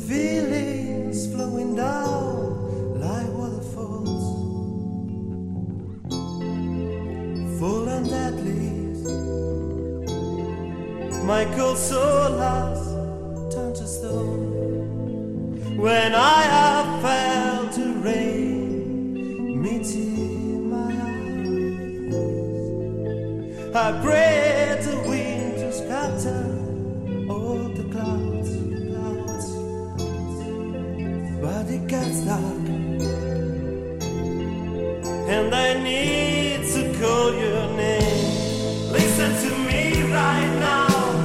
feelings flowing down like waterfalls, full and deadly. My cold soul has turned to stone when I have felt the rain meeting my eyes. I pray the wind to scatter all the clouds, but it gets dark, and I need to call your name. Listen to me right now.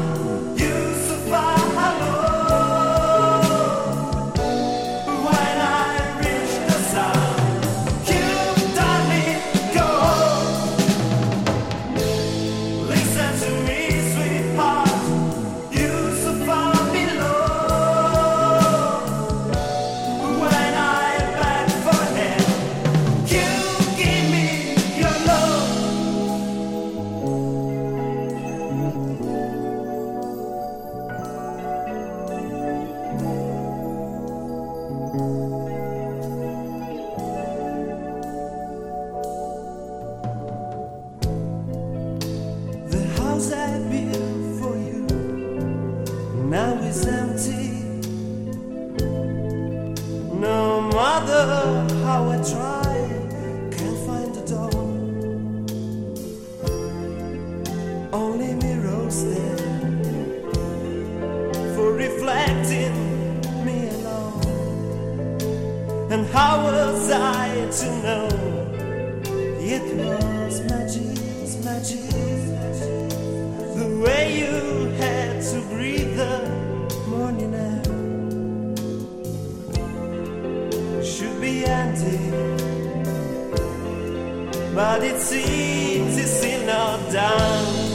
I built for you now is empty. No matter how I try, can't find the door. Only mirrors there for reflecting me alone. And how was I to know it was magic, magic? The way you had to breathe the morning air should be ending, but it seems it's still not done.